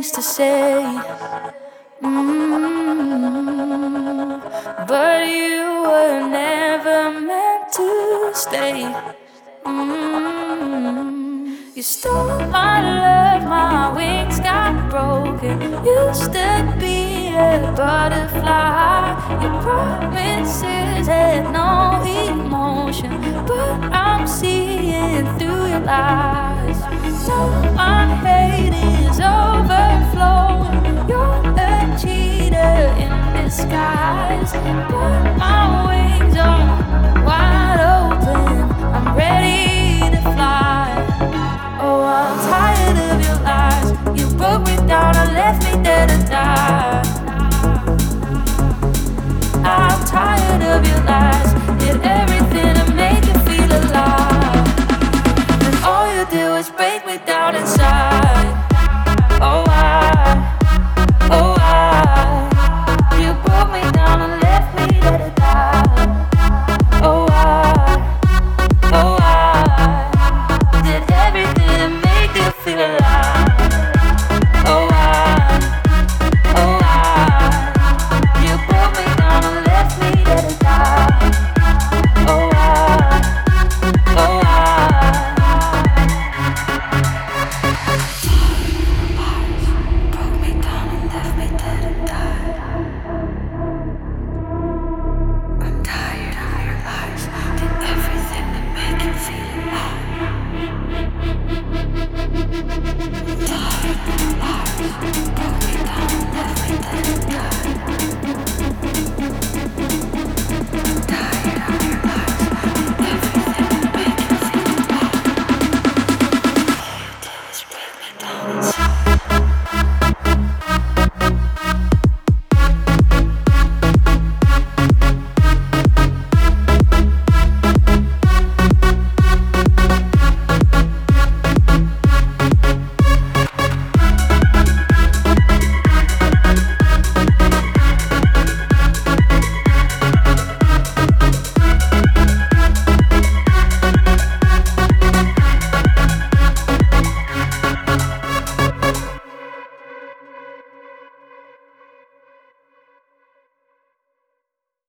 things to say. But you were never meant to stay. You stole my love, my wings got broken. Used to be a butterfly. Your promises had no emotion, but I'm seeing through your lies. Now my hate is overflowing. You're a cheater in disguise, but my wings are wide open. I'm ready to fly. Oh, I'm tired of your lies. You broke me down and left me there to die. I'm tired of your lies. Did everything to make you feel alive, and all you do is break me down inside.